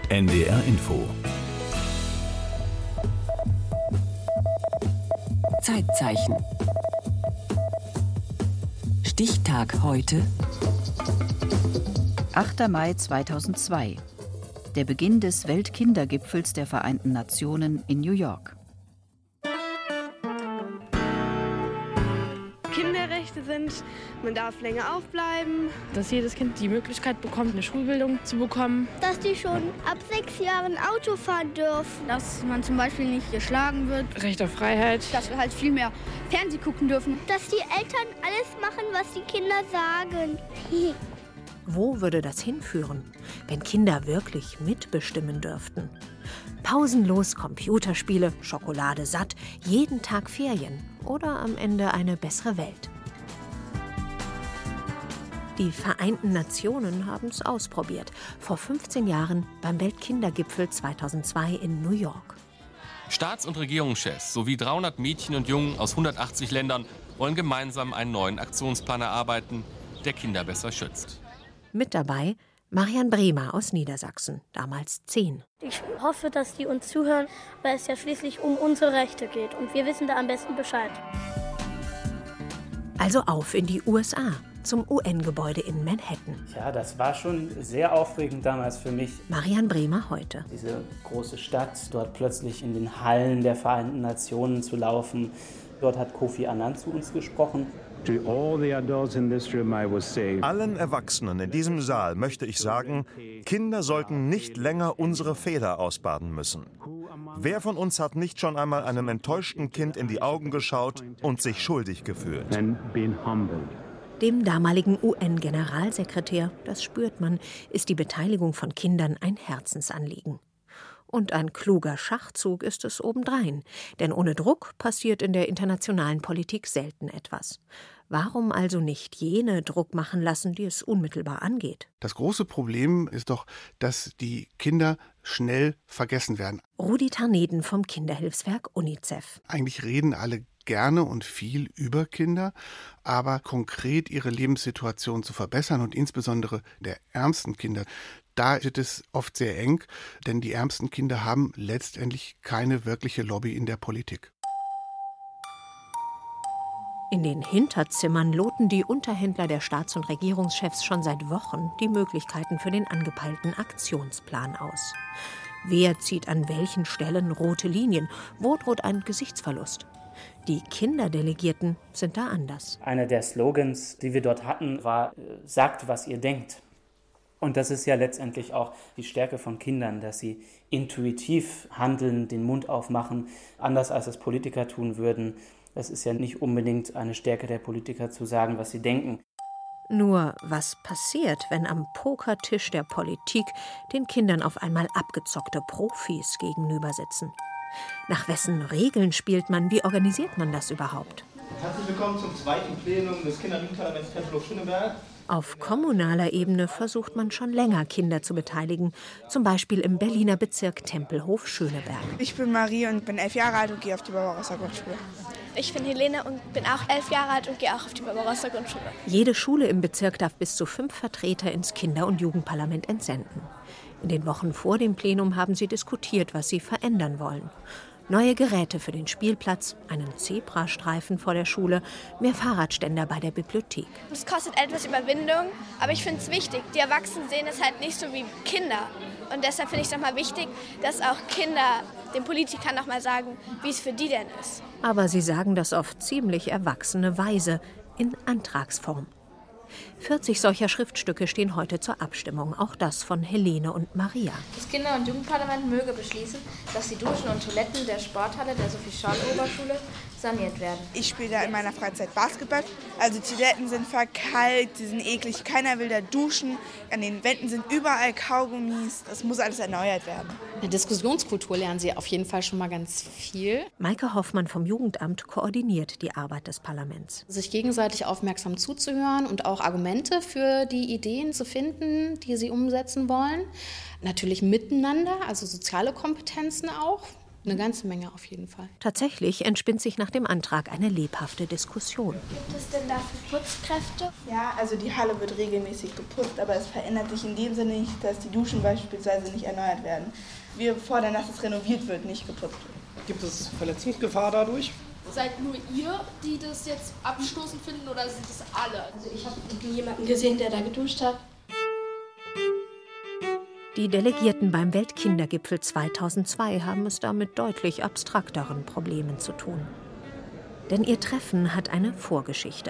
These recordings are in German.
NDR Info. Zeitzeichen. Stichtag heute. 8. Mai 2002. Der Beginn des Weltkindergipfels der Vereinten Nationen in New York. Kinderrechte sind, man darf länger aufbleiben. Dass jedes Kind die Möglichkeit bekommt, eine Schulbildung zu bekommen. Dass die schon ab 6 Jahren Auto fahren dürfen. Dass man zum Beispiel nicht geschlagen wird. Recht auf Freiheit. Dass wir halt viel mehr Fernsehen gucken dürfen. Dass die Eltern alles machen, was die Kinder sagen. Wo würde das hinführen, wenn Kinder wirklich mitbestimmen dürften? Pausenlos Computerspiele, Schokolade satt, jeden Tag Ferien oder am Ende eine bessere Welt. Die Vereinten Nationen haben es ausprobiert, vor 15 Jahren beim Weltkindergipfel 2002 in New York. Staats- und Regierungschefs sowie 300 Mädchen und Jungen aus 180 Ländern wollen gemeinsam einen neuen Aktionsplan erarbeiten, der Kinder besser schützt. Mit dabei Marian Bremer aus Niedersachsen, damals 10. Ich hoffe, dass die uns zuhören, weil es ja schließlich um unsere Rechte geht und wir wissen da am besten Bescheid. Also auf in die USA, zum UN-Gebäude in Manhattan. Ja, das war schon sehr aufregend damals für mich. Marian Bremer heute. Diese große Stadt, dort plötzlich in den Hallen der Vereinten Nationen zu laufen. Dort hat Kofi Annan zu uns gesprochen. Allen Erwachsenen in diesem Saal möchte ich sagen, Kinder sollten nicht länger unsere Fehler ausbaden müssen. Wer von uns hat nicht schon einmal einem enttäuschten Kind in die Augen geschaut und sich schuldig gefühlt? Dem damaligen UN-Generalsekretär, das spürt man, ist die Beteiligung von Kindern ein Herzensanliegen. Und ein kluger Schachzug ist es obendrein, denn ohne Druck passiert in der internationalen Politik selten etwas. Warum also nicht jene Druck machen lassen, die es unmittelbar angeht? Das große Problem ist doch, dass die Kinder schnell vergessen werden. Rudi Tarneden vom Kinderhilfswerk UNICEF. Eigentlich reden alle gerne und viel über Kinder, aber konkret ihre Lebenssituation zu verbessern und insbesondere der ärmsten Kinder, da wird es oft sehr eng, denn die ärmsten Kinder haben letztendlich keine wirkliche Lobby in der Politik. In den Hinterzimmern loten die Unterhändler der Staats- und Regierungschefs schon seit Wochen die Möglichkeiten für den angepeilten Aktionsplan aus. Wer zieht an welchen Stellen rote Linien? Wo droht ein Gesichtsverlust? Die Kinderdelegierten sind da anders. Einer der Slogans, die wir dort hatten, war: Sagt, was ihr denkt. Und das ist ja letztendlich auch die Stärke von Kindern, dass sie intuitiv handeln, den Mund aufmachen, anders als es Politiker tun würden. Es ist ja nicht unbedingt eine Stärke der Politiker zu sagen, was sie denken. Nur was passiert, wenn am Pokertisch der Politik den Kindern auf einmal abgezockte Profis gegenüber sitzen? Nach wessen Regeln spielt man? Wie organisiert man das überhaupt? Herzlich willkommen zum zweiten Plenum des Kinderjugendparlaments Tempelhof-Schöneberg. Auf kommunaler Ebene versucht man schon länger, Kinder zu beteiligen. Zum Beispiel im Berliner Bezirk Tempelhof-Schöneberg. Ich bin Marie und bin 11 Jahre alt und gehe auf die Barbarossa-Grundschule. Ich bin Helene und bin auch 11 Jahre alt und gehe auch auf die Barbarossa-Grundschule. Jede Schule im Bezirk darf bis zu 5 Vertreter ins Kinder- und Jugendparlament entsenden. In den Wochen vor dem Plenum haben sie diskutiert, was sie verändern wollen. Neue Geräte für den Spielplatz, einen Zebrastreifen vor der Schule, mehr Fahrradständer bei der Bibliothek. Es kostet etwas Überwindung, aber ich finde es wichtig. Die Erwachsenen sehen es halt nicht so wie Kinder. Und deshalb finde ich es nochmal wichtig, dass auch Kinder den Politikern nochmal sagen, wie es für die denn ist. Aber sie sagen das auf ziemlich erwachsene Weise, in Antragsform. 40 solcher Schriftstücke stehen heute zur Abstimmung, auch das von Helene und Maria. Das Kinder- und Jugendparlament möge beschließen, dass die Duschen und Toiletten der Sporthalle der Sophie-Scholl-Oberschule saniert werden. Ich spiele da in meiner Freizeit Basketball. Also die Toiletten sind verkalkt, die sind eklig, keiner will da duschen. An den Wänden sind überall Kaugummis, das muss alles erneuert werden. In der Diskussionskultur lernen sie auf jeden Fall schon mal ganz viel. Maike Hoffmann vom Jugendamt koordiniert die Arbeit des Parlaments. Sich gegenseitig aufmerksam zuzuhören und auch Argumente für die Ideen zu finden, die sie umsetzen wollen. Natürlich miteinander, also soziale Kompetenzen auch. Eine ganze Menge auf jeden Fall. Tatsächlich entspinnt sich nach dem Antrag eine lebhafte Diskussion. Gibt es denn dafür Putzkräfte? Ja, also die Halle wird regelmäßig geputzt, aber es verändert sich in dem Sinne nicht, dass die Duschen beispielsweise nicht erneuert werden. Wir fordern, dass es renoviert wird, nicht geputzt wird. Gibt es Verletzungsgefahr dadurch? Seid nur ihr, die das jetzt abstoßend finden, oder sind es alle? Also ich habe jemanden gesehen, der da geduscht hat. Die Delegierten beim Weltkindergipfel 2002 haben es da mit deutlich abstrakteren Problemen zu tun. Denn ihr Treffen hat eine Vorgeschichte.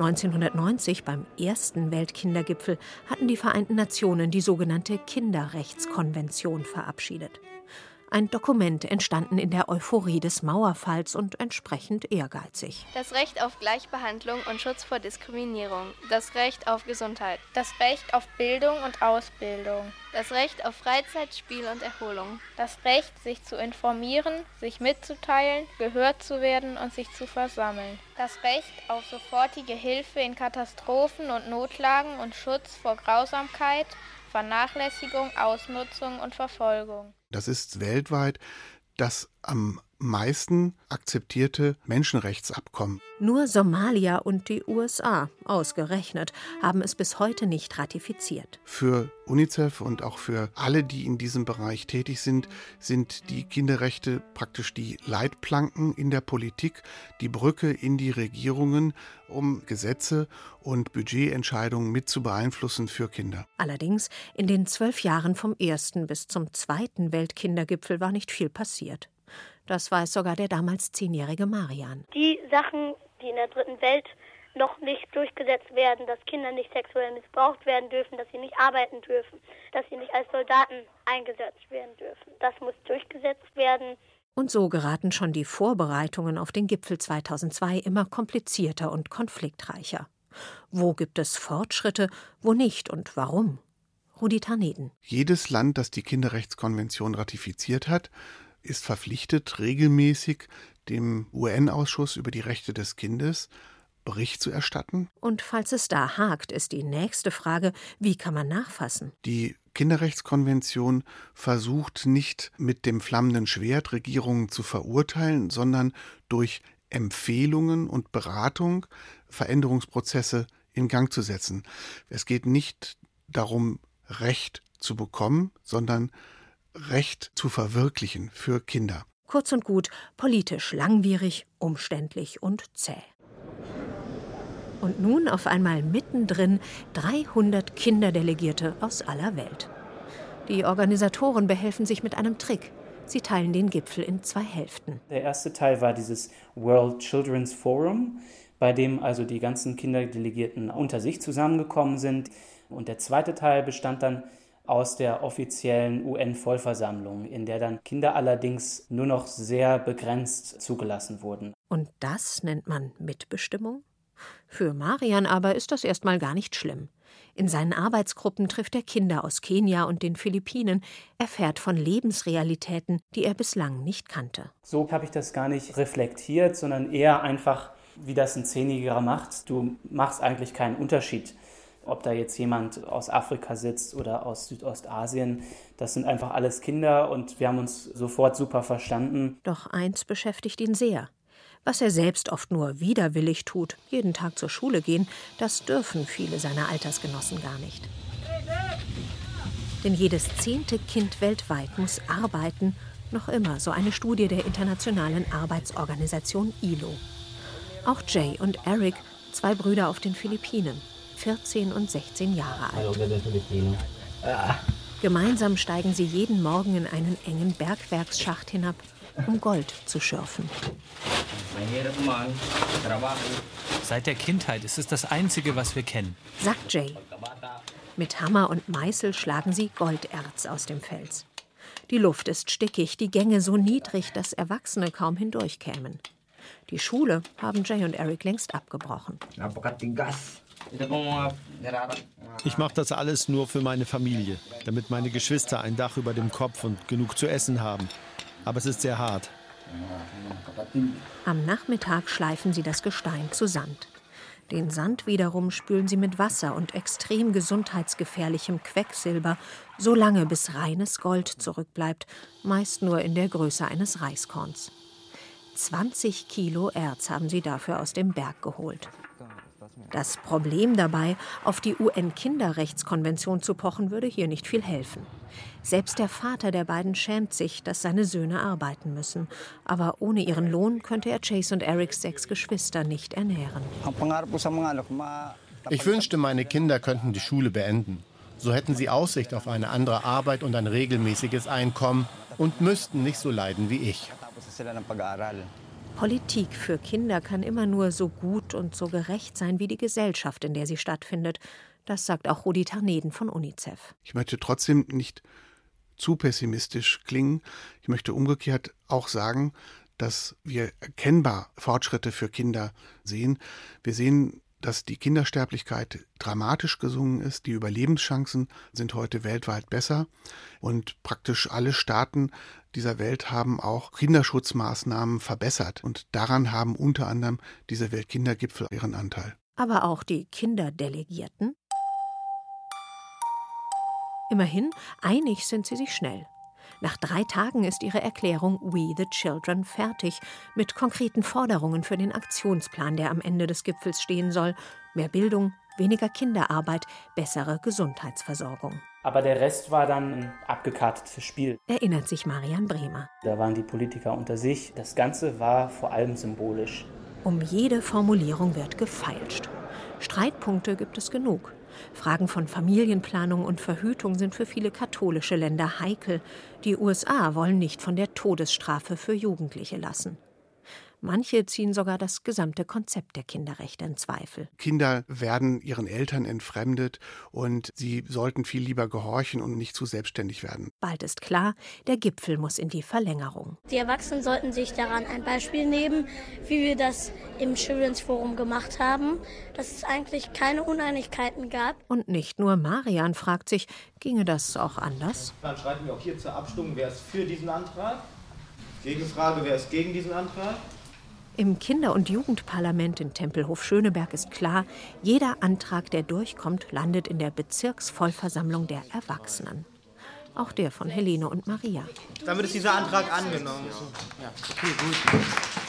1990 beim ersten Weltkindergipfel hatten die Vereinten Nationen die sogenannte Kinderrechtskonvention verabschiedet. Ein Dokument entstanden in der Euphorie des Mauerfalls und entsprechend ehrgeizig. Das Recht auf Gleichbehandlung und Schutz vor Diskriminierung. Das Recht auf Gesundheit. Das Recht auf Bildung und Ausbildung. Das Recht auf Freizeit, Spiel und Erholung. Das Recht, sich zu informieren, sich mitzuteilen, gehört zu werden und sich zu versammeln. Das Recht auf sofortige Hilfe in Katastrophen und Notlagen und Schutz vor Grausamkeit, Vernachlässigung, Ausnutzung und Verfolgung. Das ist weltweit das am meisten akzeptierte Menschenrechtsabkommen. Nur Somalia und die USA, ausgerechnet, haben es bis heute nicht ratifiziert. Für UNICEF und auch für alle, die in diesem Bereich tätig sind, sind die Kinderrechte praktisch die Leitplanken in der Politik, die Brücke in die Regierungen, um Gesetze und Budgetentscheidungen mit zu beeinflussen für Kinder. Allerdings, in den 12 Jahren vom ersten bis zum zweiten Weltkindergipfel war nicht viel passiert. Das weiß sogar der damals 10-jährige Marian. Die Sachen, die in der dritten Welt noch nicht durchgesetzt werden, dass Kinder nicht sexuell missbraucht werden dürfen, dass sie nicht arbeiten dürfen, dass sie nicht als Soldaten eingesetzt werden dürfen. Das muss durchgesetzt werden. Und so geraten schon die Vorbereitungen auf den Gipfel 2002 immer komplizierter und konfliktreicher. Wo gibt es Fortschritte, wo nicht und warum? Rudi Tarneden. Jedes Land, das die Kinderrechtskonvention ratifiziert hat, ist verpflichtet, regelmäßig dem UN-Ausschuss über die Rechte des Kindes Bericht zu erstatten. Und falls es da hakt, ist die nächste Frage, wie kann man nachfassen? Die Kinderrechtskonvention versucht nicht mit dem flammenden Schwert Regierungen zu verurteilen, sondern durch Empfehlungen und Beratung Veränderungsprozesse in Gang zu setzen. Es geht nicht darum, Recht zu bekommen, sondern Recht zu verwirklichen für Kinder. Kurz und gut, politisch langwierig, umständlich und zäh. Und nun auf einmal mittendrin 300 Kinderdelegierte aus aller Welt. Die Organisatoren behelfen sich mit einem Trick. Sie teilen den Gipfel in 2 Hälften. Der erste Teil war dieses World Children's Forum, bei dem also die ganzen Kinderdelegierten unter sich zusammengekommen sind. Und der zweite Teil bestand dann aus der offiziellen UN-Vollversammlung, in der dann Kinder allerdings nur noch sehr begrenzt zugelassen wurden. Und das nennt man Mitbestimmung? Für Marian aber ist das erstmal gar nicht schlimm. In seinen Arbeitsgruppen trifft er Kinder aus Kenia und den Philippinen, erfährt von Lebensrealitäten, die er bislang nicht kannte. So habe ich das gar nicht reflektiert, sondern eher einfach, wie das ein 10-Jähriger macht. Du machst eigentlich keinen Unterschied, ob da jetzt jemand aus Afrika sitzt oder aus Südostasien. Das sind einfach alles Kinder und wir haben uns sofort super verstanden. Doch eins beschäftigt ihn sehr. Was er selbst oft nur widerwillig tut, jeden Tag zur Schule gehen, das dürfen viele seiner Altersgenossen gar nicht. Denn jedes 10. Kind weltweit muss arbeiten, noch immer, so eine Studie der Internationalen Arbeitsorganisation ILO. Auch Jay und Eric, 2 Brüder auf den Philippinen, 14 und 16 Jahre alt. Gemeinsam steigen sie jeden Morgen in einen engen Bergwerksschacht hinab, um Gold zu schürfen. Seit der Kindheit ist es das Einzige, was wir kennen, sagt Jay. Mit Hammer und Meißel schlagen sie Golderz aus dem Fels. Die Luft ist stickig, die Gänge so niedrig, dass Erwachsene kaum hindurchkämen. Die Schule haben Jay und Eric längst abgebrochen. Ich mache das alles nur für meine Familie, damit meine Geschwister ein Dach über dem Kopf und genug zu essen haben. Aber es ist sehr hart. Am Nachmittag schleifen sie das Gestein zu Sand. Den Sand wiederum spülen sie mit Wasser und extrem gesundheitsgefährlichem Quecksilber, so lange bis reines Gold zurückbleibt, meist nur in der Größe eines Reiskorns. 20 Kilo Erz haben sie dafür aus dem Berg geholt. Das Problem dabei, auf die UN-Kinderrechtskonvention zu pochen, würde hier nicht viel helfen. Selbst der Vater der beiden schämt sich, dass seine Söhne arbeiten müssen. Aber ohne ihren Lohn könnte er Chase und Erics 6 Geschwister nicht ernähren. Ich wünschte, meine Kinder könnten die Schule beenden. So hätten sie Aussicht auf eine andere Arbeit und ein regelmäßiges Einkommen und müssten nicht so leiden wie ich. Politik für Kinder kann immer nur so gut und so gerecht sein wie die Gesellschaft, in der sie stattfindet. Das sagt auch Rudi Tarneden von UNICEF. Ich möchte trotzdem nicht zu pessimistisch klingen. Ich möchte umgekehrt auch sagen, dass wir erkennbar Fortschritte für Kinder sehen. Wir sehen, dass die Kindersterblichkeit dramatisch gesunken ist. Die Überlebenschancen sind heute weltweit besser. Und praktisch alle Staaten dieser Welt haben auch Kinderschutzmaßnahmen verbessert. Und daran haben unter anderem diese Weltkindergipfel ihren Anteil. Aber auch die Kinderdelegierten? Immerhin, einig sind sie sich schnell. Nach 3 Tagen ist ihre Erklärung We the Children fertig, mit konkreten Forderungen für den Aktionsplan, der am Ende des Gipfels stehen soll. Mehr Bildung, weniger Kinderarbeit, bessere Gesundheitsversorgung. Aber der Rest war dann ein abgekartetes Spiel. Erinnert sich Marian Bremer. Da waren die Politiker unter sich. Das Ganze war vor allem symbolisch. Um jede Formulierung wird gefeilscht. Streitpunkte gibt es genug. Fragen von Familienplanung und Verhütung sind für viele katholische Länder heikel. Die USA wollen nicht von der Todesstrafe für Jugendliche lassen. Manche ziehen sogar das gesamte Konzept der Kinderrechte in Zweifel. Kinder werden ihren Eltern entfremdet und sie sollten viel lieber gehorchen und nicht zu selbstständig werden. Bald ist klar, der Gipfel muss in die Verlängerung. Die Erwachsenen sollten sich daran ein Beispiel nehmen, wie wir das im Children's Forum gemacht haben, dass es eigentlich keine Uneinigkeiten gab. Und nicht nur Marian fragt sich, ginge das auch anders? Dann schreiten wir auch hier zur Abstimmung, wer ist für diesen Antrag? Gegenfrage, wer ist gegen diesen Antrag? Im Kinder- und Jugendparlament in Tempelhof-Schöneberg ist klar, jeder Antrag, der durchkommt, landet in der Bezirksvollversammlung der Erwachsenen. Auch der von Helene und Maria. Damit ist dieser Antrag angenommen. Ja, okay, gut.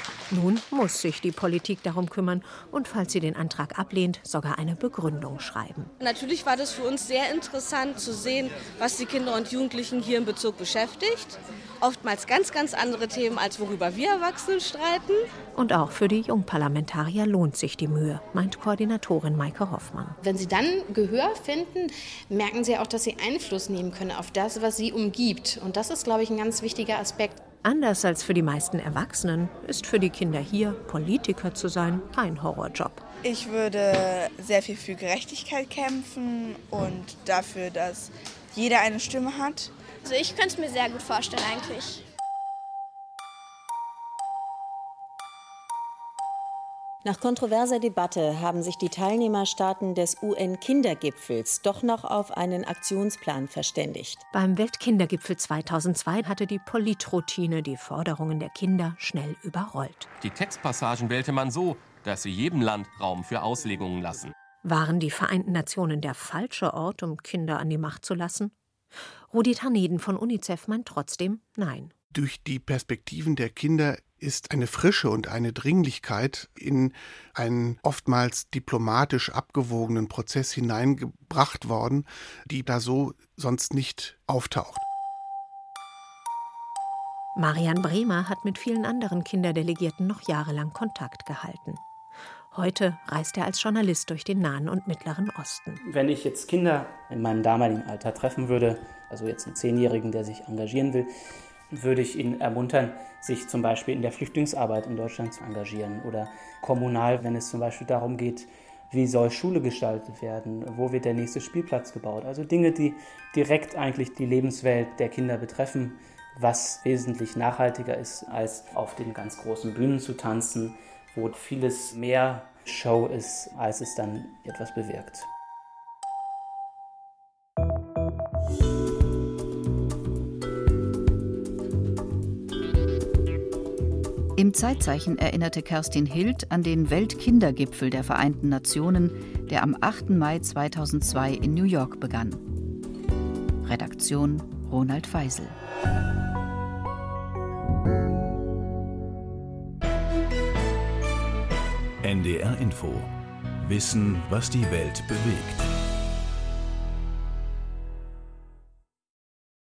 Nun muss sich die Politik darum kümmern und, falls sie den Antrag ablehnt, sogar eine Begründung schreiben. Natürlich war das für uns sehr interessant zu sehen, was die Kinder und Jugendlichen hier im Bezirk beschäftigt. Oftmals ganz, ganz andere Themen, als worüber wir Erwachsenen streiten. Und auch für die Jungparlamentarier lohnt sich die Mühe, meint Koordinatorin Maike Hoffmann. Wenn sie dann Gehör finden, merken sie auch, dass sie Einfluss nehmen können auf das, was sie umgibt. Und das ist, glaube ich, ein ganz wichtiger Aspekt. Anders als für die meisten Erwachsenen ist für die Kinder hier, Politiker zu sein, kein Horrorjob. Ich würde sehr viel für Gerechtigkeit kämpfen und dafür, dass jeder eine Stimme hat. Also ich könnte es mir sehr gut vorstellen eigentlich. Nach kontroverser Debatte haben sich die Teilnehmerstaaten des UN-Kindergipfels doch noch auf einen Aktionsplan verständigt. Beim Weltkindergipfel 2002 hatte die Politroutine die Forderungen der Kinder schnell überrollt. Die Textpassagen wählte man so, dass sie jedem Land Raum für Auslegungen lassen. Waren die Vereinten Nationen der falsche Ort, um Kinder an die Macht zu lassen? Rudi Tarneden von UNICEF meint trotzdem nein. Durch die Perspektiven der Kinder ist eine Frische und eine Dringlichkeit in einen oftmals diplomatisch abgewogenen Prozess hineingebracht worden, die da so sonst nicht auftaucht. Marian Bremer hat mit vielen anderen Kinderdelegierten noch jahrelang Kontakt gehalten. Heute reist er als Journalist durch den Nahen und Mittleren Osten. Wenn ich jetzt Kinder in meinem damaligen Alter treffen würde, also jetzt einen 10-Jährigen, der sich engagieren will, würde ich ihn ermuntern, sich zum Beispiel in der Flüchtlingsarbeit in Deutschland zu engagieren oder kommunal, wenn es zum Beispiel darum geht, wie soll Schule gestaltet werden, wo wird der nächste Spielplatz gebaut. Also Dinge, die direkt eigentlich die Lebenswelt der Kinder betreffen, was wesentlich nachhaltiger ist, als auf den ganz großen Bühnen zu tanzen, wo vieles mehr Show ist, als es dann etwas bewirkt. Im Zeitzeichen erinnerte Kerstin Hild an den Weltkindergipfel der Vereinten Nationen, der am 8. Mai 2002 in New York begann. Redaktion Ronald Feisel. NDR Info. Wissen, was die Welt bewegt.